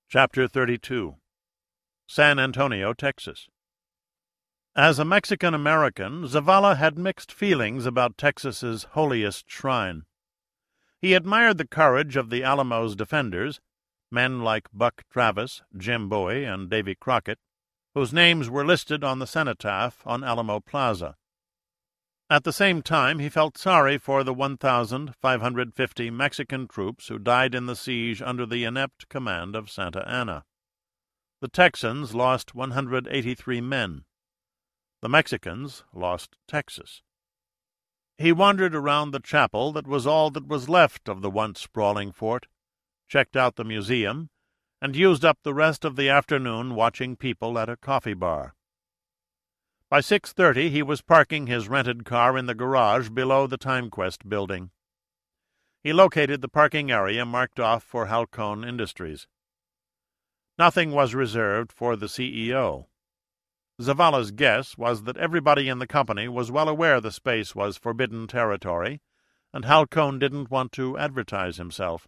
Chapter 32. San Antonio, Texas. As a Mexican-American, Zavala had mixed feelings about Texas's holiest shrine. He admired the courage of the Alamo's defenders, men like Buck Travis, Jim Bowie, and Davy Crockett, whose names were listed on the cenotaph on Alamo Plaza. At the same time, he felt sorry for the 1,550 Mexican troops who died in the siege under the inept command of Santa Anna. The Texans lost 183 men. The Mexicans lost Texas. He wandered around the chapel that was all that was left of the once sprawling fort, checked out the museum, and used up the rest of the afternoon watching people at a coffee bar. By 6:30 he was parking his rented car in the garage below the TimeQuest building. He located the parking area marked off for Halcon Industries. Nothing was reserved for the CEO. Zavala's guess was that everybody in the company was well aware the space was forbidden territory, and Halcon didn't want to advertise himself.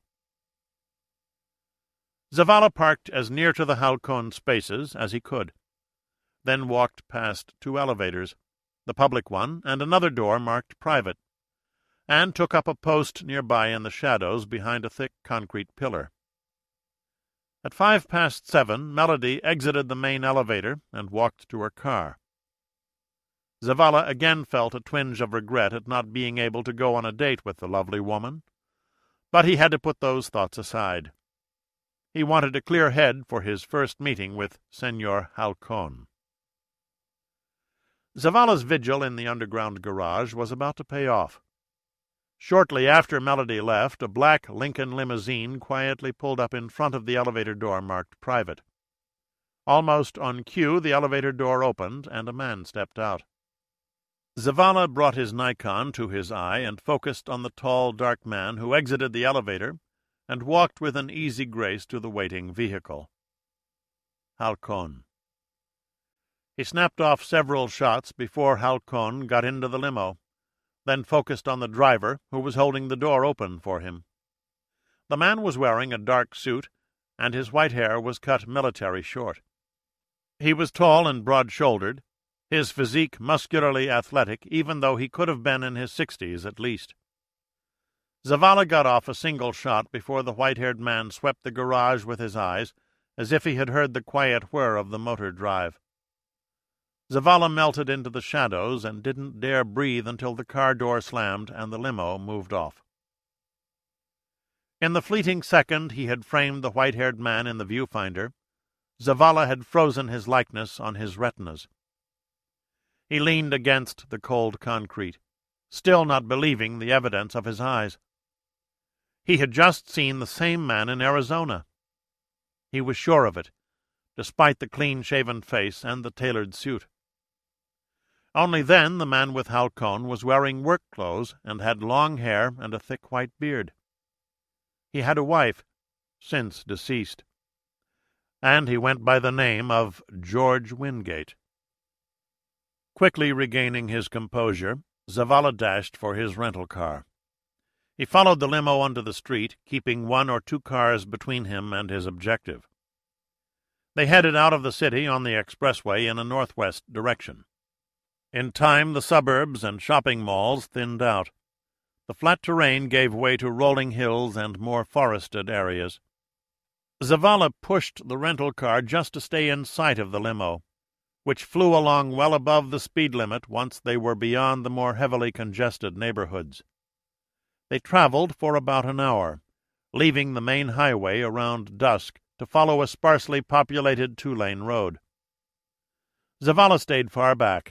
Zavala parked as near to the Halcon spaces as he could, then walked past two elevators, the public one and another door marked private, and took up a post nearby in the shadows behind a thick concrete pillar. At 7:05, Melody exited the main elevator and walked to her car. Zavala again felt a twinge of regret at not being able to go on a date with the lovely woman, but he had to put those thoughts aside. He wanted a clear head for his first meeting with Senor Halcon. Zavala's vigil in the underground garage was about to pay off. Shortly after Melody left, a black Lincoln limousine quietly pulled up in front of the elevator door marked private. Almost on cue, the elevator door opened, and a man stepped out. Zavala brought his Nikon to his eye and focused on the tall, dark man who exited the elevator and walked with an easy grace to the waiting vehicle. Halcon. He snapped off several shots before Halcon got into the limo, then focused on the driver, who was holding the door open for him. The man was wearing a dark suit, and his white hair was cut military short. He was tall and broad-shouldered, his physique muscularly athletic, even though he could have been in his 60s at least. Zavala got off a single shot before the white-haired man swept the garage with his eyes, as if he had heard the quiet whir of the motor drive. Zavala melted into the shadows and didn't dare breathe until the car door slammed and the limo moved off. In the fleeting second he had framed the white-haired man in the viewfinder, Zavala had frozen his likeness on his retinas. He leaned against the cold concrete, still not believing the evidence of his eyes. He had just seen the same man in Arizona. He was sure of it, despite the clean-shaven face and the tailored suit. Only then the man with Halcon was wearing work clothes and had long hair and a thick white beard. He had a wife, since deceased, and he went by the name of George Wingate. Quickly regaining his composure, Zavala dashed for his rental car. He followed the limo onto the street, keeping 1 or 2 cars between him and his objective. They headed out of the city on the expressway in a northwest direction. In time, the suburbs and shopping malls thinned out. The flat terrain gave way to rolling hills and more forested areas. Zavala pushed the rental car just to stay in sight of the limo, which flew along well above the speed limit once they were beyond the more heavily congested neighborhoods. They traveled for about an hour, leaving the main highway around dusk to follow a sparsely populated 2-lane road. Zavala stayed far back.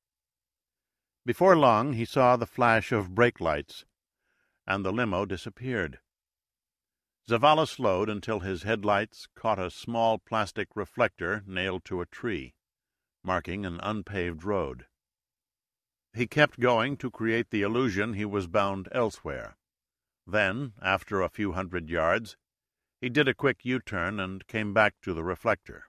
Before long he saw the flash of brake lights, and the limo disappeared. Zavala slowed until his headlights caught a small plastic reflector nailed to a tree, marking an unpaved road. He kept going to create the illusion he was bound elsewhere. Then, after a few hundred yards, he did a quick U-turn and came back to the reflector.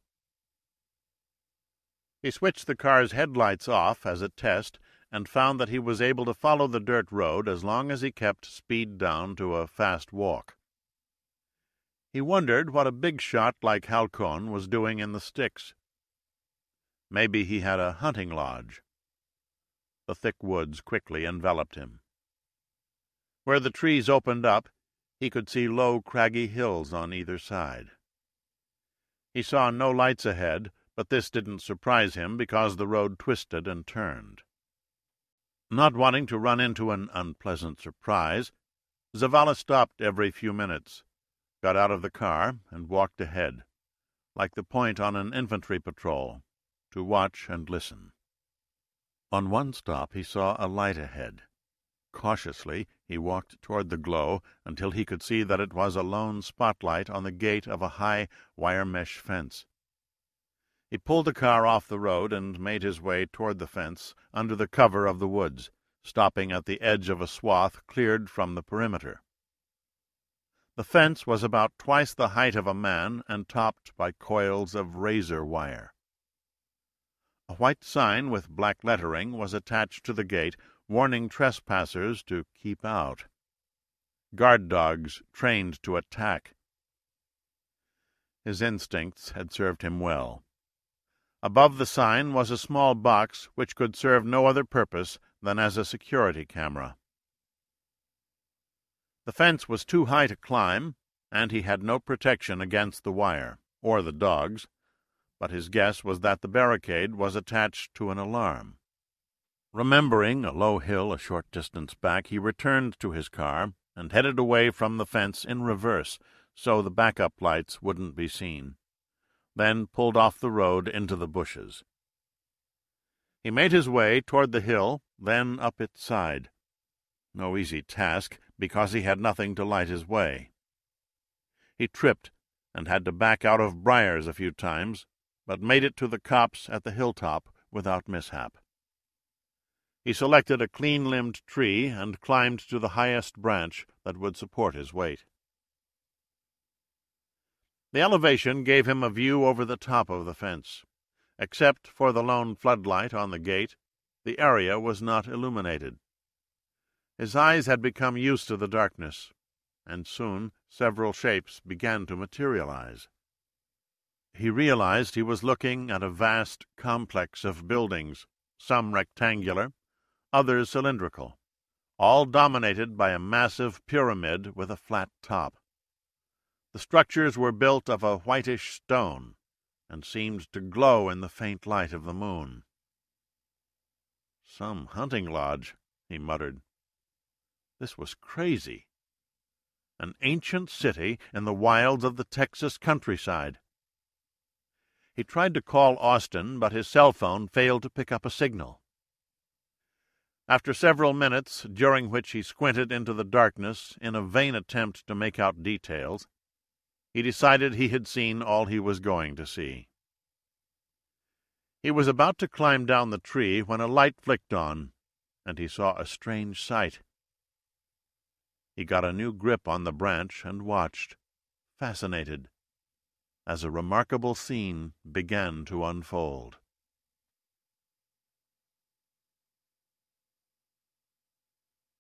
He switched the car's headlights off as a test and found that he was able to follow the dirt road as long as he kept speed down to a fast walk. He wondered what a big shot like Halcon was doing in the sticks. Maybe he had a hunting lodge. The thick woods quickly enveloped him. Where the trees opened up, he could see low, craggy hills on either side. He saw no lights ahead, but this didn't surprise him because the road twisted and turned. Not wanting to run into an unpleasant surprise, Zavala stopped every few minutes, got out of the car, and walked ahead, like the point on an infantry patrol, to watch and listen. On one stop he saw a light ahead. Cautiously he walked toward the glow until he could see that it was a lone spotlight on the gate of a high wire mesh fence. He pulled the car off the road and made his way toward the fence under the cover of the woods, stopping at the edge of a swath cleared from the perimeter. The fence was about twice the height of a man and topped by coils of razor wire. A white sign with black lettering was attached to the gate, warning trespassers to keep out. Guard dogs trained to attack. His instincts had served him well. Above the sign was a small box which could serve no other purpose than as a security camera. The fence was too high to climb, and he had no protection against the wire, or the dogs, but his guess was that the barricade was attached to an alarm. Remembering a low hill a short distance back, he returned to his car and headed away from the fence in reverse so the backup lights wouldn't be seen, then pulled off the road into the bushes. He made his way toward the hill, then up its side. No easy task, because he had nothing to light his way. He tripped and had to back out of briars a few times, but made it to the copse at the hilltop without mishap. He selected a clean-limbed tree and climbed to the highest branch that would support his weight. The elevation gave him a view over the top of the fence. Except for the lone floodlight on the gate, the area was not illuminated. His eyes had become used to the darkness, and soon several shapes began to materialize. He realized he was looking at a vast complex of buildings, some rectangular, others cylindrical, all dominated by a massive pyramid with a flat top. The structures were built of a whitish stone and seemed to glow in the faint light of the moon. "Some hunting lodge," he muttered. This was crazy. An ancient city in the wilds of the Texas countryside. He tried to call Austin, but his cell phone failed to pick up a signal. After several minutes, during which he squinted into the darkness in a vain attempt to make out details, he decided he had seen all he was going to see. He was about to climb down the tree when a light flicked on, and he saw a strange sight. He got a new grip on the branch and watched, fascinated, as a remarkable scene began to unfold.